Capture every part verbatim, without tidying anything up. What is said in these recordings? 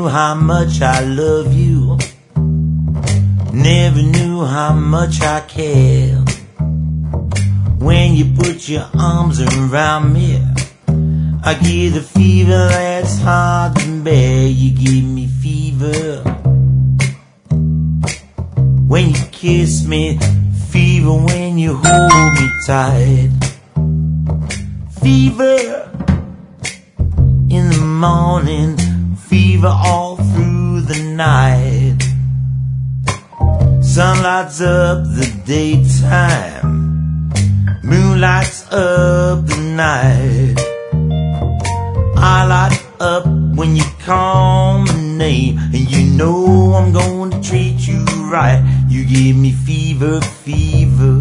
knew how much I love you. Never knew how much I care. When you put your arms around me, I get the fever that's hard to bear. You give me fever when you kiss me, fever when you hold me tight, fever in the morning, fever all through the night. Sun lights up the daytime, moon lights up the night. I light up when you call my name, and you know I'm going to treat you right. You give me fever, fever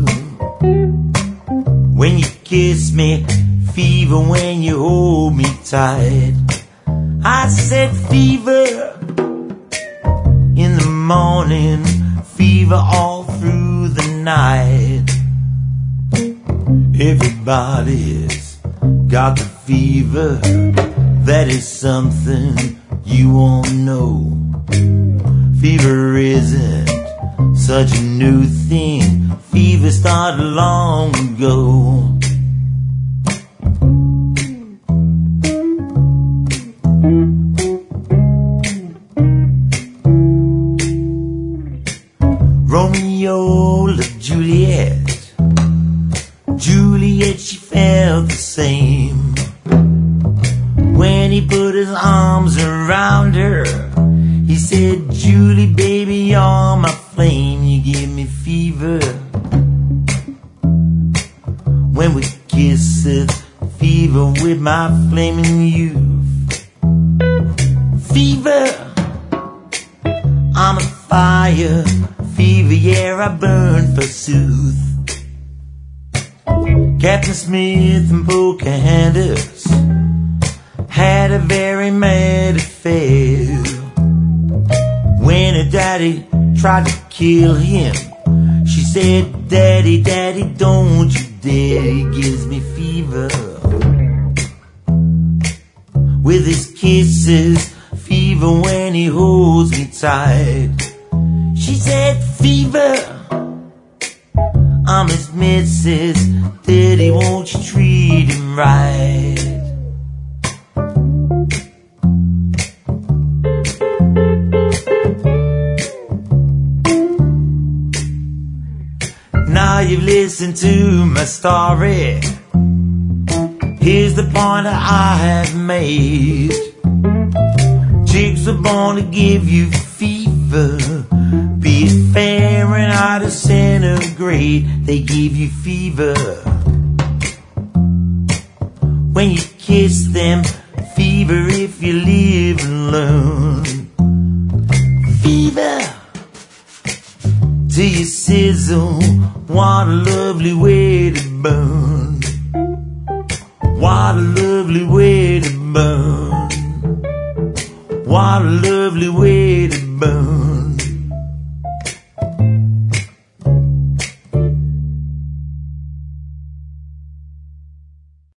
when you kiss me, fever when you hold me tight. I said fever in the morning, fever all through the night. Everybody's got the fever. That is something you won't know. Fever isn't such a new thing. Fever started long ago. Romeo loved Juliet. Juliet, she felt the same. When he put his arms around her, he said, Julie, baby, you're my flame. You give me fever when we kiss it, fever with my flaming youth. Fever, I'm a fire, fever, yeah, I burn forsooth. Captain Smith and Pocahontas had a very mad affair. When her daddy tried to kill him, she said, Daddy, Daddy, don't you dare. He gives me fever with his kisses, fever when he holds me tight. She said, fever, I'm his missus. Daddy, won't you treat him right? Now you've listened to my story. Here's the point that I have made. Chicks are born to give you fever, be it Fahrenheit or centigrade, they give you fever. When you kiss them, fever if you live and learn. Fever till you sizzle, what a lovely way to burn. What a lovely way to burn. What a lovely way to burn.